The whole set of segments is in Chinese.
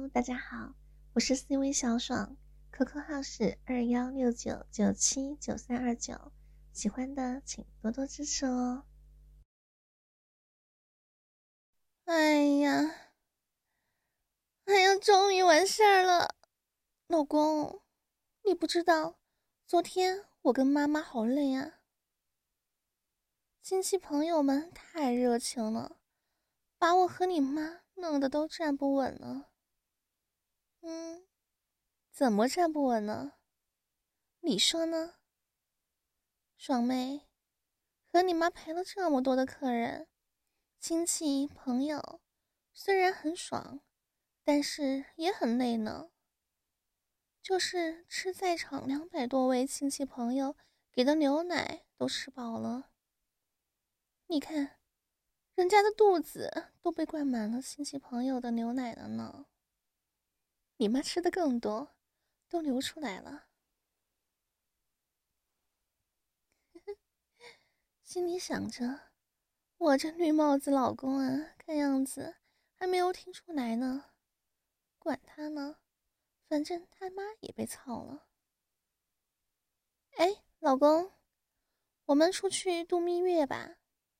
大家好，我是 CV 小爽，QQ 号是2169979329，喜欢的请多多支持哦。 哎呀，终于完事儿了，老公，你不知道，昨天我跟妈妈好累啊，亲戚朋友们太热情了，把我和你妈弄得都站不稳了。怎么站不稳呢？你说呢？爽妹，和你妈陪了这么多的客人，亲戚朋友，虽然很爽，但是也很累呢。就是吃在场200多位亲戚朋友给的牛奶都吃饱了。你看，人家的肚子都被灌满了亲戚朋友的牛奶了呢。你妈吃的更多，都流出来了。心里想着，我这绿帽子老公啊，看样子还没有听出来呢。管他呢，反正他妈也被操了。哎，老公，我们出去度蜜月吧。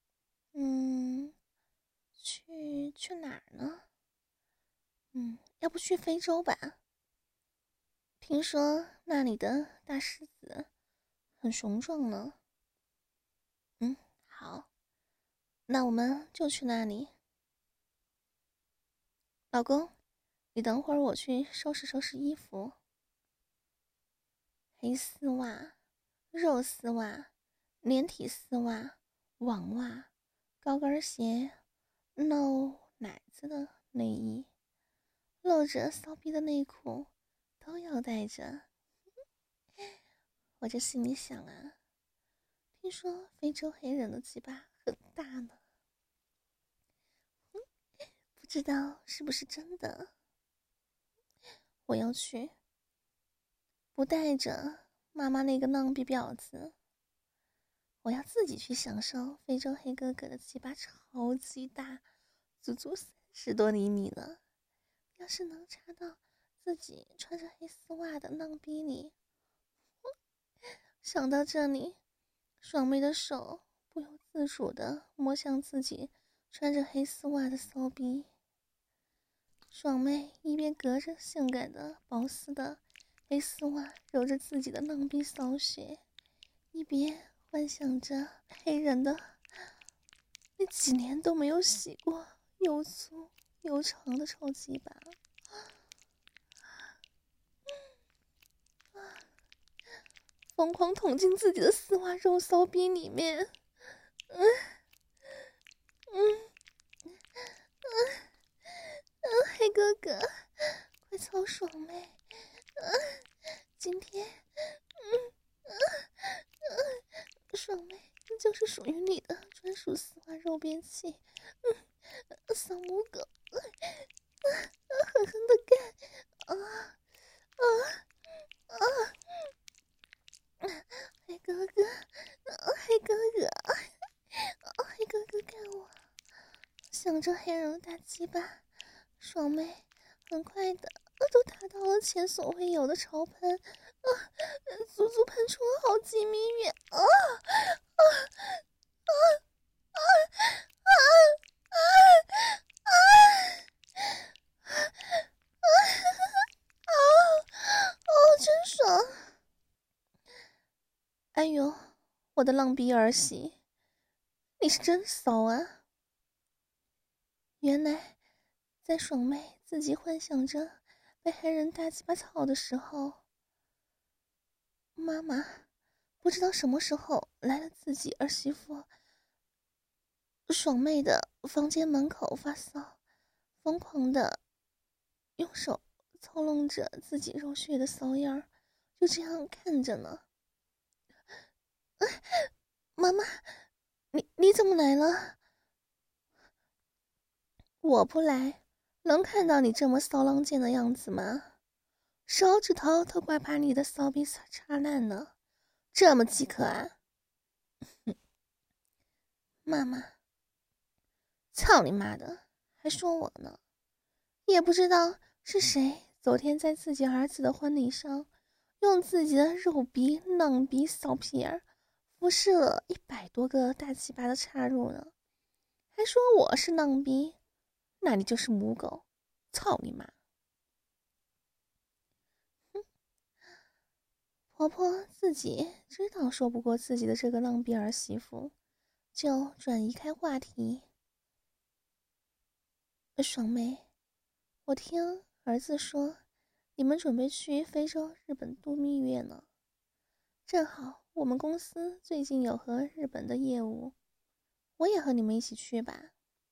去哪儿呢？要不去非洲吧？听说那里的大狮子很雄壮呢。好，那我们就去那里。老公，你等会儿我去收拾收拾衣服。黑丝袜、肉丝袜、连体丝袜、网袜、高跟鞋、露奶子的内衣、露着骚逼的内裤都要带着。我这心里想啊，听说非洲黑人的鸡巴很大呢，不知道是不是真的。我要去，不带着妈妈那个浪逼婊子，我要自己去享受非洲黑哥哥的鸡巴超级大，足足30多厘米了。要是能插到自己穿着黑丝袜的浪逼里，想到这里，爽妹的手不由自主地摸向自己穿着黑丝袜的骚逼。爽妹一边隔着性感的薄丝的黑丝袜揉着自己的浪逼骚穴，一边幻想着黑人的那几年都没有洗过又粗又长的臭鸡巴。疯狂捅进自己的丝袜肉骚逼里面。黑哥哥，快操爽妹！今天，爽妹就是属于你的专属丝袜肉便器。骚母狗，狠狠的干！黑哥哥，黑哥哥，黑哥哥干我！想着黑人的大鸡巴，爽妹很快的都达到了前所未有的潮喷，足足喷出了好几米远！真爽！哎呦，我的浪逼儿媳，你是真骚啊！原来，在爽妹自己幻想着被黑人大鸡巴操的时候，妈妈不知道什么时候来了自己儿媳妇爽妹的房间门口发骚，疯狂的用手操弄着自己肉血的骚样儿，就这样看着呢。妈妈，你怎么来了？我不来，能看到你这么骚浪贱的样子吗？手指头都快把你的骚逼插烂了，这么饥渴啊！妈妈，操你妈的，还说我呢，也不知道是谁昨天在自己儿子的婚礼上，用自己的肉逼、浪逼、骚屁眼服侍了100多个大鸡巴的插入呢？还说我是浪逼，那你就是母狗，操你妈！婆婆自己知道说不过自己的这个浪逼儿媳妇，就转移开话题。爽妹，我听儿子说你们准备去非洲、日本度蜜月呢，正好我们公司最近有和日本的业务，我也和你们一起去吧。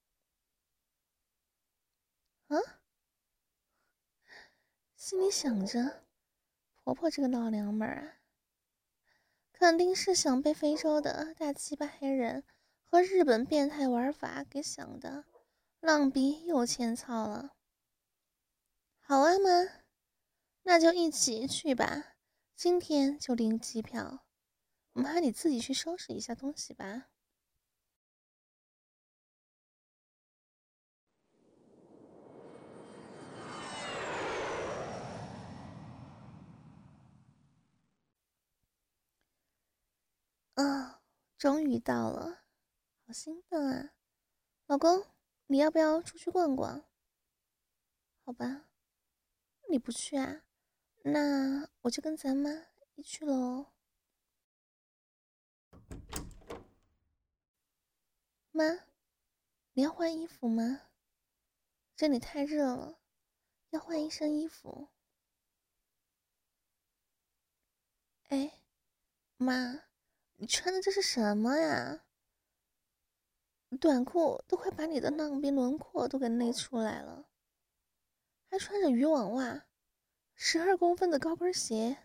啊？心里想着，婆婆这个老娘们儿啊，肯定是想被非洲的大鸡巴黑人和日本变态玩法给想的浪逼又欠操了。好啊妈，那就一起去吧，今天就订机票。妈，你自己去收拾一下东西吧。啊，终于到了，好兴奋啊！老公，你要不要出去逛逛？好吧，你不去啊？那我就跟咱妈一起去喽。妈，你要换衣服吗？这里太热了，要换一身衣服。哎，妈，你穿的这是什么呀？短裤都快把你的浪逼轮廓都给勒出来了，还穿着渔网袜，12公分的高跟鞋。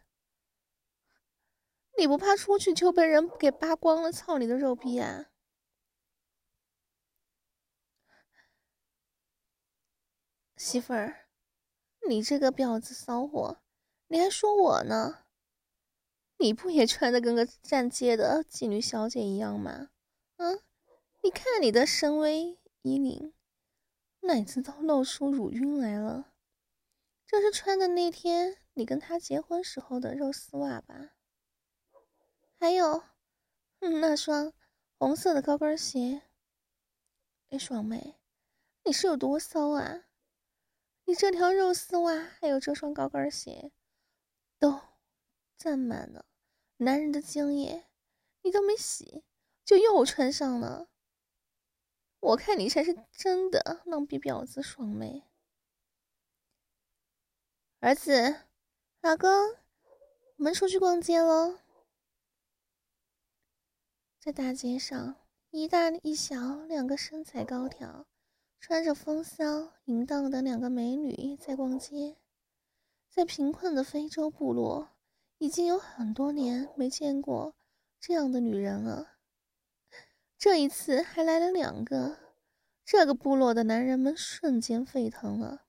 你不怕出去就被人给扒光了，操你的肉逼啊！媳妇儿，你这个婊子骚货，你还说我呢？你不也穿得跟个站街的妓女小姐一样吗？嗯，你看你的深 V 衣领，奶子都露出乳晕来了，这是穿的那天你跟他结婚时候的肉丝袜吧？还有，那双红色的高跟鞋。哎，爽妹，你是有多骚啊？你这条肉丝袜还有这双高跟鞋，都占满了男人的精液，你都没洗，就又穿上了。我看你才是真的浪逼婊子，爽妹。儿子，老公，我们出去逛街喽。在大街上，一大一小两个身材高挑、穿着风骚淫荡的两个美女在逛街。在贫困的非洲部落，已经有很多年没见过这样的女人了。这一次还来了2个，这个部落的男人们瞬间沸腾了。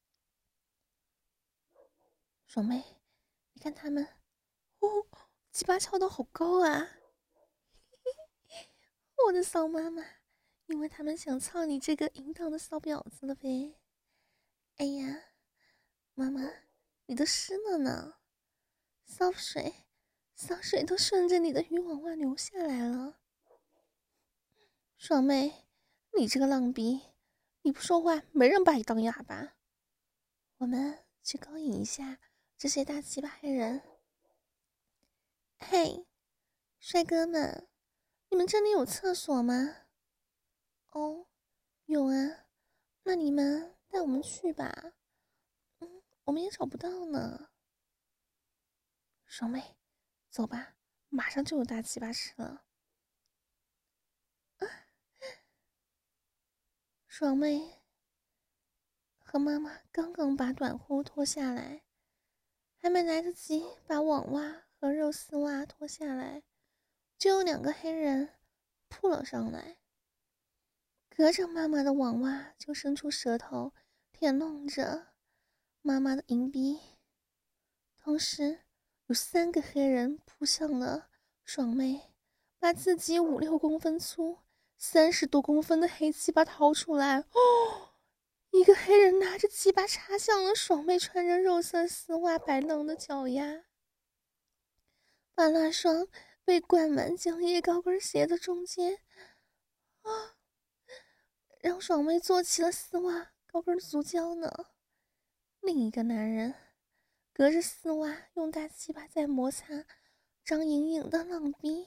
爽妹，你看他们，哦，鸡巴翘得好高啊！我的骚妈妈，因为他们想操你这个淫荡的骚婊子了呗。哎呀，妈妈，你都湿了呢，骚水都顺着你的渔网袜流下来了。爽妹，你这个浪逼，你不说话，没人把你当哑巴。我们去勾引一下这些大鸡巴黑人。嘿，帅哥们，你们这里有厕所吗？哦，有啊，那你们带我们去吧。我们也找不到呢。爽妹，走吧，马上就有大鸡巴吃了。爽妹和妈妈刚刚把短裤脱下来，还没来得及把网袜和肉丝袜脱下来，就有2个黑人扑了上来，隔着妈妈的网袜就伸出舌头舔弄着妈妈的银币，同时有3个黑人扑向了爽妹，把自己5、6公分粗、30多公分的黑鸡巴掏出来，哦， 一个黑人拿着鸡巴插向了爽妹穿着肉色丝袜白嫩的脚丫，把那双被灌满精液高跟鞋的中间让爽妹做起了丝袜高跟足胶呢。另一个男人隔着丝袜用大鸡巴在摩擦张莹莹的浪逼，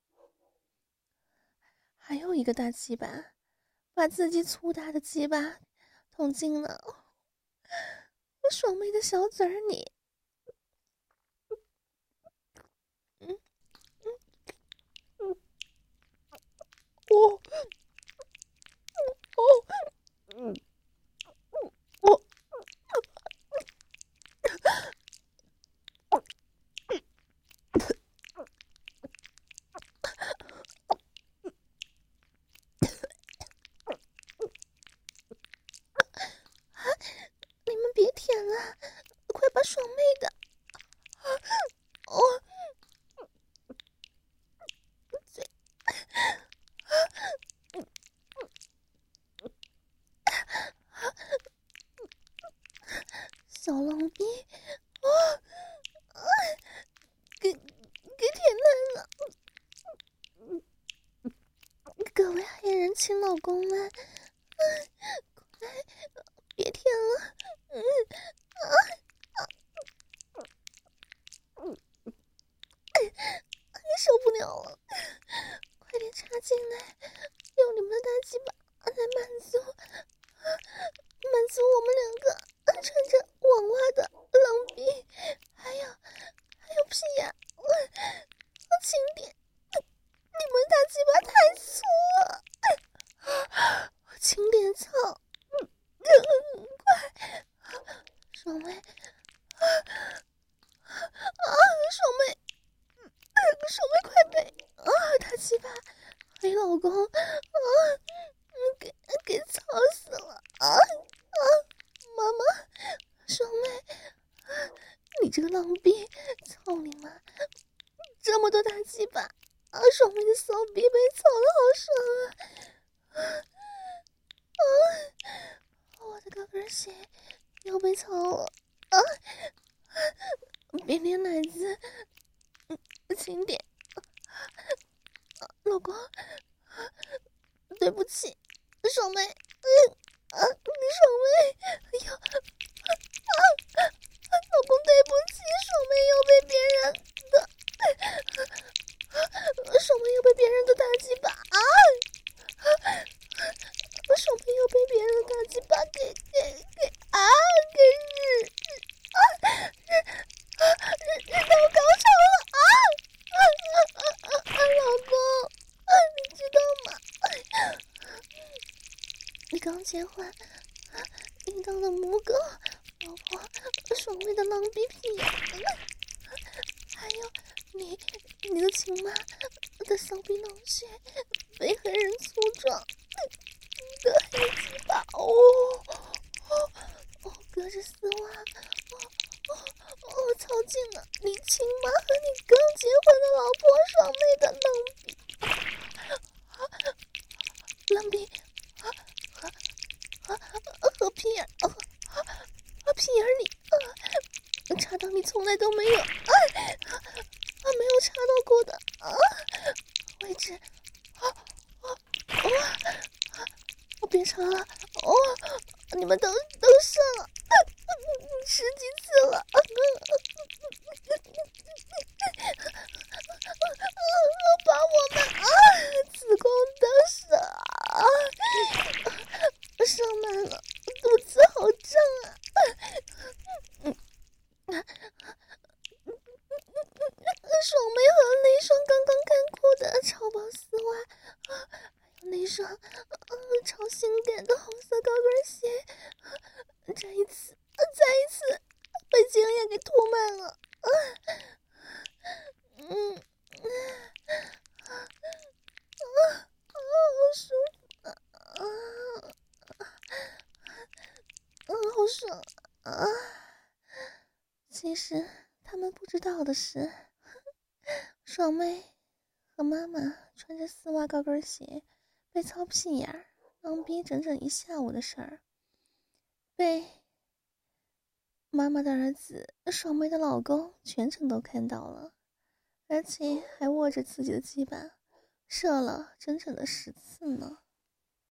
还有一个大鸡巴把自己粗大的鸡巴捅进了我爽妹的小嘴里。我你们别舔了，快把爽妹的嘴小浪逼给舔烂了。各位黑人亲老公们，快别舔了，受不了了，快点插进来，用你们的大鸡巴来满足我们两个穿着网袜的浪逼，还有屁眼，轻点，你们大鸡巴太粗了，轻点操，快，爽妹，爽妹快背大鸡巴，黑老公给操死了妈妈，爽妹，你这个浪逼，操你妈！这么多大鸡巴爽妹的骚逼被操得好爽我的高跟鞋又被操了别连奶子轻点老公对不起爽妹爽妹哎呦老公对不起爽妹又被别人的爽妹又被别人的大鸡巴爽妹又被别人的大鸡巴给日到高潮了老公你知道吗你刚结婚遇到了母狗老婆爽妹的狼逼屁还有你的亲妈的骚逼囊穴被黑人粗壮的黑鸡巴隔着丝袜操进了你亲妈和你刚结婚的老婆爽妹的浪逼和屁眼里插到你从来都没有没有插到过的位置别插了你们都射了10几次了把我们子宫都射射满了肚子好胀爽妹和那双刚刚干过的超薄丝袜还有那双超性感的红色高跟鞋再一次被精液给涂满了好舒服好爽其实他们不知道的是爽妹和妈妈穿着丝袜高跟鞋被操屁眼儿浪逼整整一下午的事儿被妈妈的儿子爽妹的老公全程都看到了，而且还握着自己的鸡巴射了整整的10次呢。